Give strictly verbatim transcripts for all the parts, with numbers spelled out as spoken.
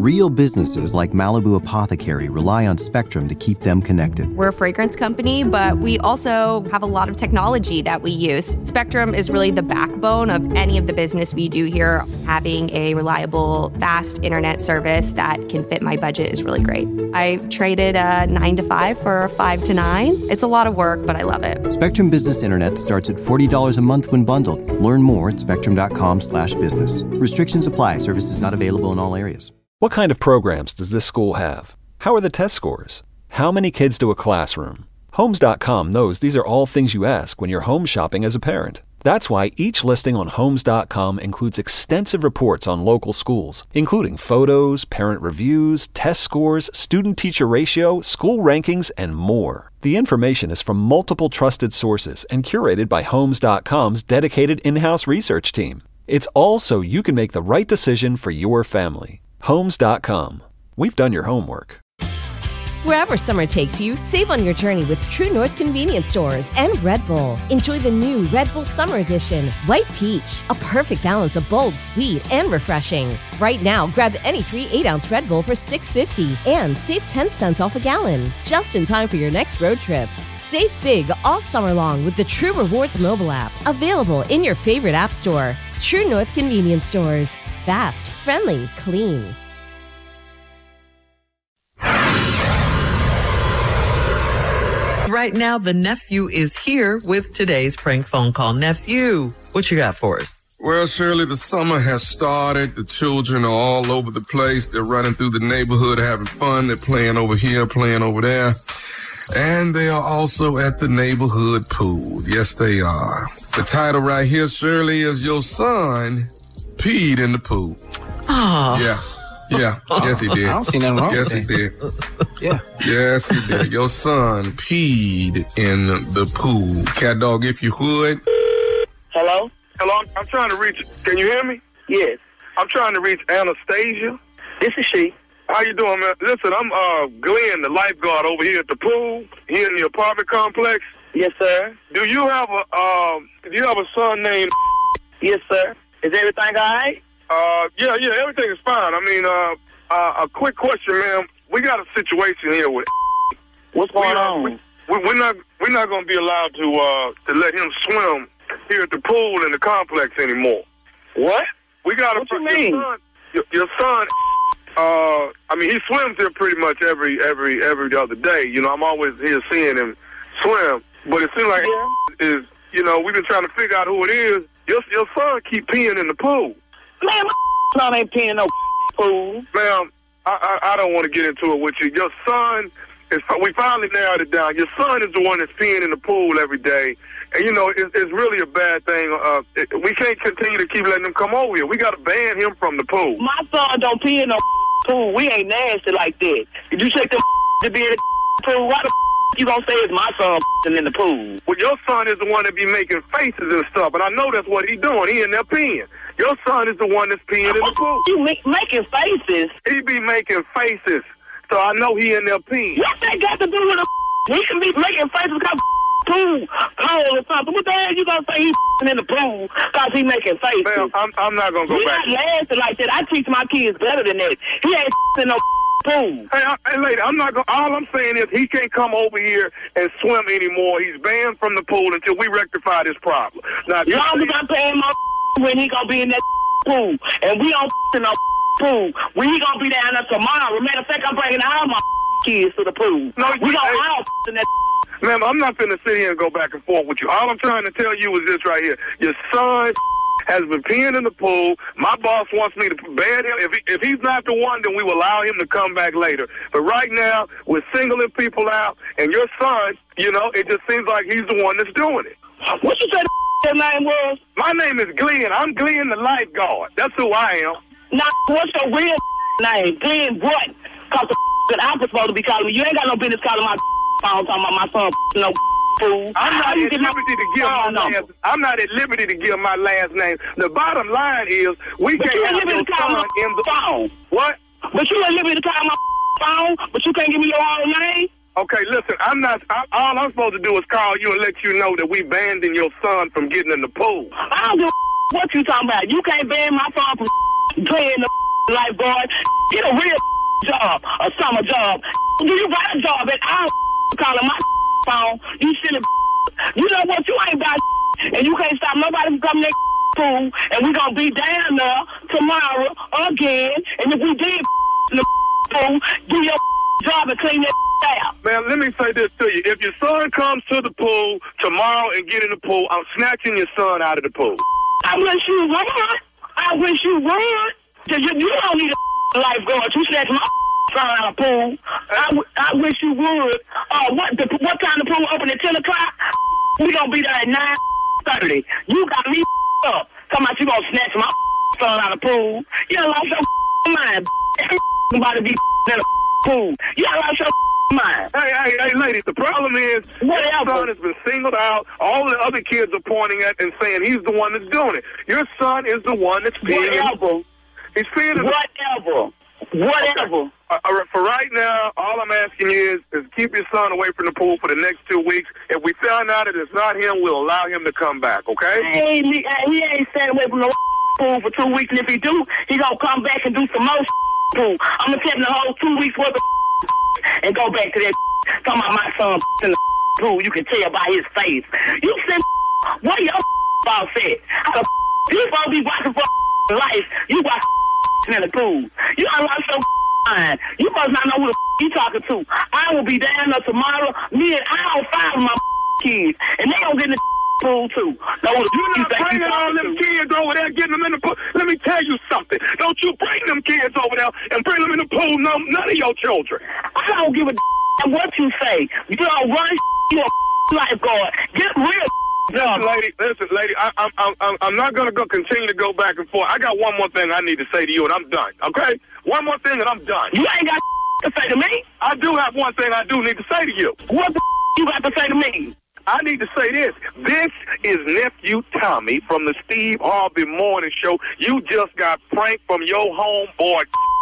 Real businesses like Malibu Apothecary rely on Spectrum to keep them connected. We're a fragrance company, but we also have a lot of technology that we use. Spectrum is really the backbone of any of the business we do here. Having a reliable, fast internet service that can fit my budget is really great. I traded a nine to five for a five to nine. It's a lot of work, but I love it. Spectrum Business Internet starts at forty dollars a month when bundled. Learn more at spectrum.com slash business. Restrictions apply. Services not available in all areas. What kind of programs does this school have? How are the test scores? How many kids do a classroom? Homes dot com knows these are all things you ask when you're home shopping as a parent. That's why each listing on Homes dot com includes extensive reports on local schools, including photos, parent reviews, test scores, student-teacher ratio, school rankings, and more. The information is from multiple trusted sources and curated by Homes dot com's dedicated in-house research team. It's all so you can make the right decision for your family. Homes dot com. We've done your homework. Wherever summer takes you, save on your journey with True North Convenience Stores and Red Bull. Enjoy the new Red Bull Summer Edition, White Peach, a perfect balance of bold, sweet, and refreshing. Right now, grab any three eight-ounce Red Bull for six dollars and fifty cents and save ten cents off a gallon, just in time for your next road trip. Save big all summer long with the True Rewards mobile app, available in your favorite app store. True North Convenience Stores. Fast, friendly, clean. Right now, the nephew is here with today's prank phone call. Nephew, what you got for us? Well, Shirley, the summer has started. The children are all over the place. They're running through the neighborhood having fun. They're playing over here, playing over there. And they are also at the neighborhood pool. Yes, they are. The title right here, Shirley, is Your Son Peed in the Pool. Oh. Yeah. Yeah. Yes, he did. I don't see nothing wrong yes, with he that. did. Yeah. Yes, he did. Your son peed in the pool. Cat dog, if you would. Hello? Hello? I'm trying to reach... Can you hear me? Yes. I'm trying to reach Anastasia. This is she. How you doing, man? Listen, I'm uh Glenn, the lifeguard over here at the pool, here in the apartment complex. Yes, sir. Do you have a um? Do you have a son named? Yes, sir. Is everything all right? Uh, yeah, yeah, everything is fine. I mean, uh, uh, a quick question, ma'am. We got a situation here with. What's going we, uh, on? We, we, we're not we're not going to be allowed to uh to let him swim here at the pool in the complex anymore. What? We got what a, you mean? Your son, your, your son. Uh, I mean, he swims here pretty much every every every other day. You know, I'm always here seeing him swim. But it seems like yeah. is you know we've been trying to figure out who it is. Your your son keep peeing in the pool. Man, my son ain't peeing no pool. Ma'am, I, I I don't want to get into it with you. Your son is. We finally narrowed it down. Your son is the one that's peeing in the pool every day. And, you know, it, it's really a bad thing. Uh, it, we can't continue to keep letting him come over here. We got to ban him from the pool. My son don't pee in no pool. We ain't nasty like that. Did you take the to be in the pool? Why the you gonna say it's my son in the pool? Well, your son is the one that be making faces and stuff, and I know that's what he doing. He in there peeing. Your son is the one that's peeing in the pool. You make, making faces? He be making faces, so I know he in there peeing. What that got to do with a he can be making faces because pool cold or something. What the hell you gonna say he's in the pool because he making faces? Ma'am, I'm, I'm not gonna go he back. He not laughing like that. I teach my kids better than that. He ain't in no pool. Hey, hey, lady, I'm not gonna. All I'm saying is he can't come over here and swim anymore. He's banned from the pool until we rectify this problem. Now, as long as I'm paying my when he gonna be in that pool, and we don't in no pool, when he gonna be down there tomorrow. Matter of fact, I'm bringing all my kids to the pool. No, we don't hey, all in that. Ma'am, I'm not finna sit here and go back and forth with you. All I'm trying to tell you is this right here. Your son has been peeing in the pool. My boss wants me to ban him. If, he, if he's not the one, then we will allow him to come back later. But right now, we're singling people out, and your son, you know, it just seems like he's the one that's doing it. What you said your name was? My name is Glenn. I'm Glenn the lifeguard. That's who I am. Now, what's your real name? Glenn what? Because the I'm supposed to be calling me. You ain't got no business calling my phone talking about my son no fool. I'm not at liberty to give my last, I'm not at liberty to give my last name. The bottom line is we but can't have your son in the phone. What? But you at liberty to call my phone, but you can't give me your own name? Okay, listen, I'm not, I, all I'm supposed to do is call you and let you know that we banned your son from getting in the pool. I don't give a what you talking about. You can't ban my son from playing the lifeguard. Get a real job, a summer job. Do you got a job at our calling my phone? You silly. You know what? You ain't got and you can't stop nobody from coming to pool, and we gonna be down there tomorrow again. And if we did the pool, do your job and clean that out. Man, let me say this to you. If your son comes to the pool tomorrow and get in the pool, I'm snatching your son out of the pool. I wish you would. I wish you would. Cause you, you don't need a lifeguard. You snatch my son out of the pool. I, w- I wish you would. Uh, what the, what time the pool open at ten o'clock? We gonna be there at nine thirty. You got me up. Talking about you gonna snatch my son out of the pool. You done lost your mind. Somebody be in the pool. You done lost your mind. Hey, hey, hey, ladies, the problem is your son has been singled out. All the other kids are pointing at and saying he's the one that's doing it. Your son is the one that's peeing. Whatever. He's peeing. Whatever. Whatever. Okay. Uh, uh, for right now, all I'm asking you is, is keep your son away from the pool for the next two weeks. If we found out that it's not him, we'll allow him to come back, okay? Hey, he, he ain't staying away from the pool for two weeks, and if he do, he gonna come back and do some more pool. I'm gonna take him the whole two weeks worth of and go back to that talking about my son in the pool. You can tell by his face. You said, what your boss said? How the you supposed to be watching for life? You watch in the pool. You done lost your mind. You must not know who the you talking to. I will be down there tomorrow. Me and I'll five of my kids, and they don't get in the pool too. No, you're not bringing all them to. kids over there, getting them in the pool. Let me tell you something. Don't you bring them kids over there and bring them in the pool. No, none of your children. I don't give a damn what you say. You don't run. You a lifeguard. Get real. Listen, lady, listen, lady, I, I'm, I'm, I'm not going to go continue to go back and forth. I got one more thing I need to say to you, and I'm done, okay? One more thing, and I'm done. You ain't got to say to me. I do have one thing I do need to say to you. What the you got to say to me? I need to say this. This is Nephew Tommy from the Steve Harvey Morning Show. You just got pranked from your homeboy.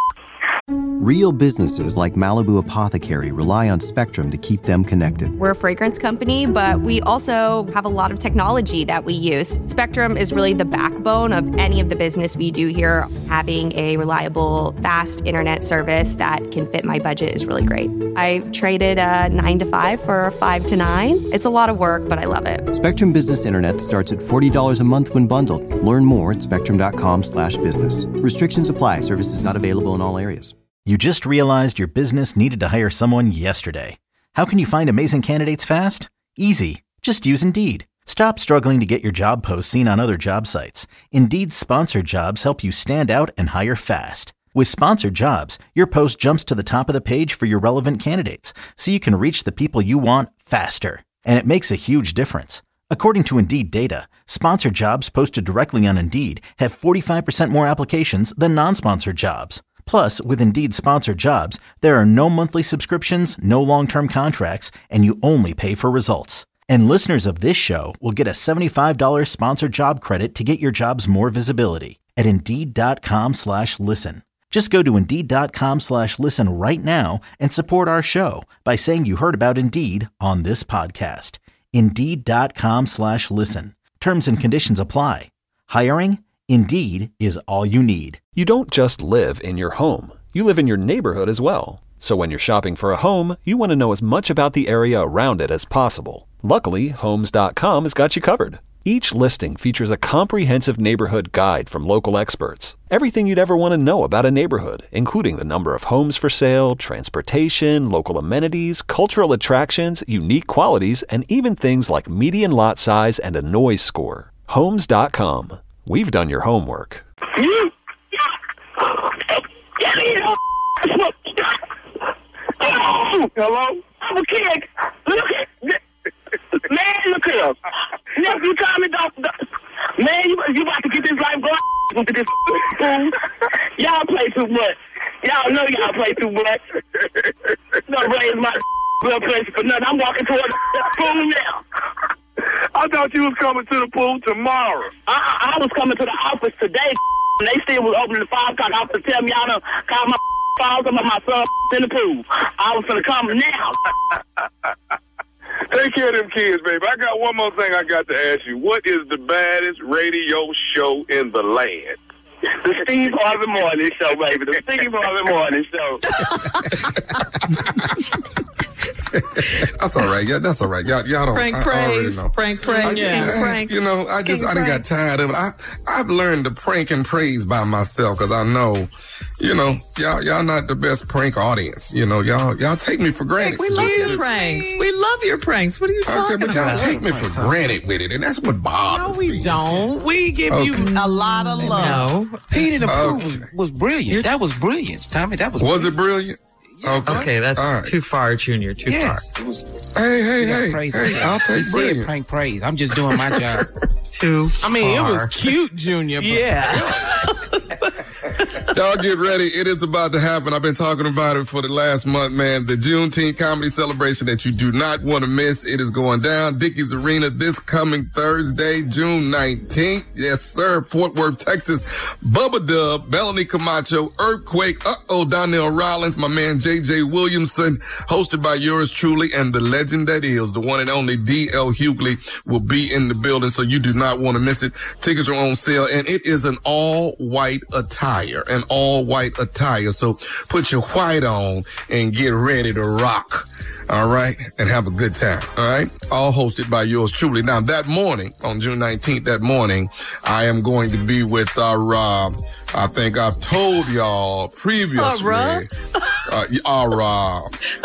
Real businesses like Malibu Apothecary rely on Spectrum to keep them connected. We're a fragrance company, but we also have a lot of technology that we use. Spectrum is really the backbone of any of the business we do here. Having a reliable, fast internet service that can fit my budget is really great. I traded a nine to five for a five to nine. It's a lot of work, but I love it. Spectrum Business Internet starts at forty dollars a month when bundled. Learn more at spectrum.com slash business. Restrictions apply. Services not available in all areas. You just realized your business needed to hire someone yesterday. How can you find amazing candidates fast? Easy. Just use Indeed. Stop struggling to get your job posts seen on other job sites. Indeed's sponsored jobs help you stand out and hire fast. With sponsored jobs, your post jumps to the top of the page for your relevant candidates, so you can reach the people you want faster. And it makes a huge difference. According to Indeed data, sponsored jobs posted directly on Indeed have forty-five percent more applications than non-sponsored jobs. Plus, with Indeed sponsored jobs, there are no monthly subscriptions, no long-term contracts, and you only pay for results. And listeners of this show will get a seventy-five dollars sponsored job credit to get your jobs more visibility at Indeed.com slash listen. Just go to Indeed.com slash listen right now and support our show by saying you heard about Indeed on this podcast. Indeed.com slash listen. Terms and conditions apply. Hiring? Indeed is all you need. You don't just live in your home. You live in your neighborhood as well. So when you're shopping for a home, you want to know as much about the area around it as possible. Luckily, Homes dot com has got you covered. Each listing features a comprehensive neighborhood guide from local experts. Everything you'd ever want to know about a neighborhood, including the number of homes for sale, transportation, local amenities, cultural attractions, unique qualities, and even things like median lot size and a noise score. Homes dot com. We've done your homework. You? Hello? I'm a kid. Look at man, look at us. Nephew Tommy, don't, don't. Man, you, you about to get this life going with this fool. Y'all play too much. Y'all know y'all play too much. Don't raise my blood pressure for nothing. I'm walking toward the pool now. I thought you was coming to the pool tomorrow. I, I was coming to the office today, and they still was opening the five o'clock office to tell me y'all done call my files about my son in the pool. I was gonna come now. Take care of them kids, baby. I got one more thing I got to ask you. What is the baddest radio show in the land? The Steve Harvey Morning Show, baby. The Steve Harvey Morning Show. That's all right. Yeah, that's all right. Y'all, y'all don't. Frank I, praise. I already know. Frank praise. I, Yeah. yeah, Frank. You know, I just, King I done Frank. got tired of it. I, I've learned to prank and praise by myself because I know, you know, y'all, y'all not the best prank audience. You know, y'all, y'all take me for granted. We love your pranks. We love your pranks. What are you talking Okay, but y'all about? take me for granted with it, and that's what No, bothers we me. don't. We give you Okay. a lot of love. No. Peter the Pooh Okay. was, was brilliant. That was brilliant, Tommy. That was Was it brilliant? Okay. Okay, that's All right. too far, Junior. Too Yes. It was, Hey, hey, you gotta hey, praise hey, it. I'll He take said brilliant. prank praise. I'm just doing my job. far. Too I mean, it far. was cute, Junior. But Yeah. Y'all get ready. It is about to happen. I've been talking about it for the last month, man. The Juneteenth comedy celebration that you do not want to miss. It is going down. Dickies Arena this coming Thursday, June nineteenth. Yes, sir. Fort Worth, Texas. Bubba Dub, Melanie Camacho, Earthquake, uh-oh, Donnell Rollins, my man J J Williamson, hosted by yours truly, and the legend that is, the one and only D L Hughley will be in the building, so you do not want to miss it. Tickets are on sale, and it is an all-white attire, an all-white attire, so put your white on and get ready to rock. All right, and have a good time. All right, all hosted by yours truly. Now that morning, on June nineteenth, that morning, I am going to be with our. Uh, I think I've told y'all previously. Ara? uh, Ara,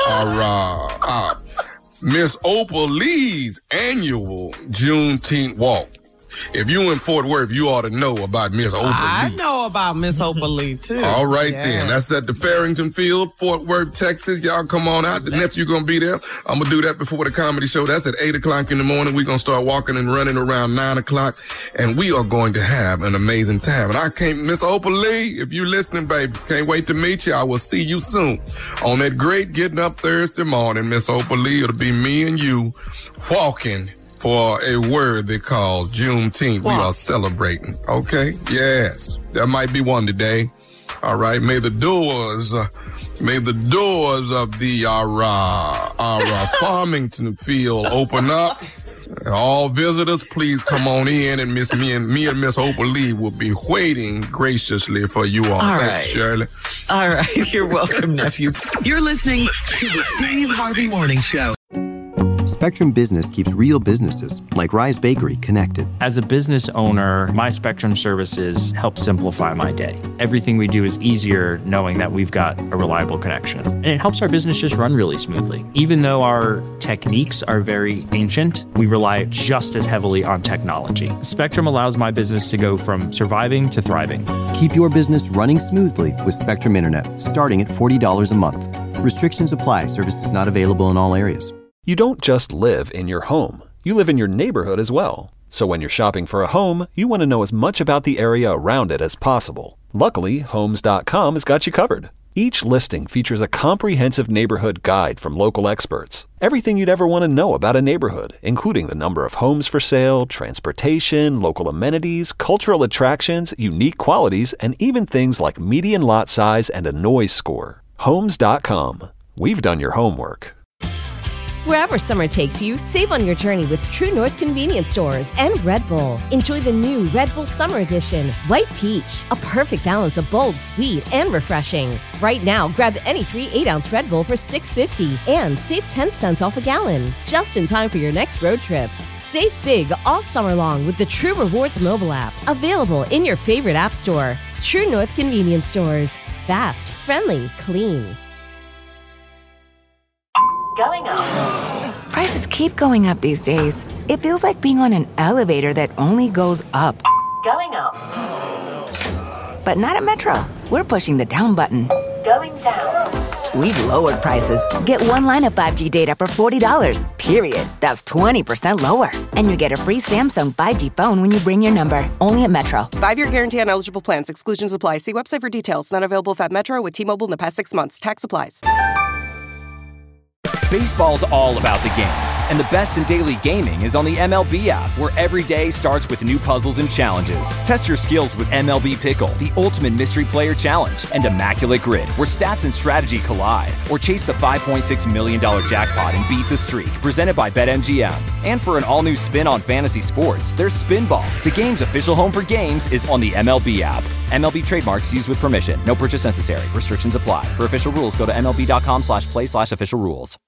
Ara, uh, Miss Opal Lee's annual Juneteenth walk. If you in Fort Worth, you ought to know about Miss Opal I Lee. know about Miss Opal Lee, too. All right, Yeah. then. That's at the Farrington Field, Fort Worth, Texas. Y'all come on out. The nephew gonna be there. I'm gonna do that before the comedy show. That's at eight o'clock in the morning. We're gonna start walking and running around nine o'clock, and we are going to have an amazing time. And I can't, Miss Opal Lee, if you listening, baby, can't wait to meet you. I will see you soon on that great Getting Up Thursday morning, Miss Opal Lee. It'll be me and you walking for a word they call Juneteenth. We are celebrating. Okay? Yes. There might be one today. All right. May the doors, uh, may the doors of the uh, uh, uh, Farmington Field open up. All visitors, please come on in, and Miss me and me and Miss Opal Lee will be waiting graciously for you all. All Thanks, right. Shirley. All right. You're welcome, nephew. You're listening to the Steve Harvey Morning Show. Spectrum Business keeps real businesses, like Rise Bakery, connected. As a business owner, my Spectrum services help simplify my day. Everything we do is easier knowing that we've got a reliable connection. And it helps our business just run really smoothly. Even though our techniques are very ancient, we rely just as heavily on technology. Spectrum allows my business to go from surviving to thriving. Keep your business running smoothly with Spectrum Internet, starting at forty dollars a month. Restrictions apply. Services not available in all areas. You don't just live in your home. You live in your neighborhood as well. So when you're shopping for a home, you want to know as much about the area around it as possible. Luckily, Homes dot com has got you covered. Each listing features a comprehensive neighborhood guide from local experts. Everything you'd ever want to know about a neighborhood, including the number of homes for sale, transportation, local amenities, cultural attractions, unique qualities, and even things like median lot size and a noise score. Homes dot com. We've done your homework. Wherever summer takes you, save on your journey with True North Convenience Stores and Red Bull. Enjoy the new Red Bull Summer Edition, White Peach, a perfect balance of bold, sweet, and refreshing. Right now, grab any three eight-ounce Red Bull for six fifty and save ten cents off a gallon, just in time for your next road trip. Save big all summer long with the True Rewards mobile app, available in your favorite app store. True North Convenience Stores. Fast, friendly, clean. Going up. Prices keep going up these days. It feels like being on an elevator that only goes up. Going up. But not at Metro. We're pushing the down button. Going down. We've lowered prices. Get one line of five G data for forty dollars, period. That's twenty percent lower. And you get a free Samsung five G phone when you bring your number. Only at Metro. Five-year guarantee on eligible plans. Exclusions apply. See website for details. Not available at Metro with T-Mobile in the past six months. Tax applies. Baseball's all about the games, and the best in daily gaming is on the M L B app, where every day starts with new puzzles and challenges. Test your skills with M L B Pickle, the ultimate mystery player challenge, and Immaculate Grid, where stats and strategy collide. Or chase the five point six million dollars jackpot and beat the streak, presented by BetMGM. And for an all-new spin on fantasy sports, there's Spinball. The game's official home for games is on the M L B app. M L B trademarks used with permission. No purchase necessary. Restrictions apply. For official rules, go to M L B dot com slash play slash official rules.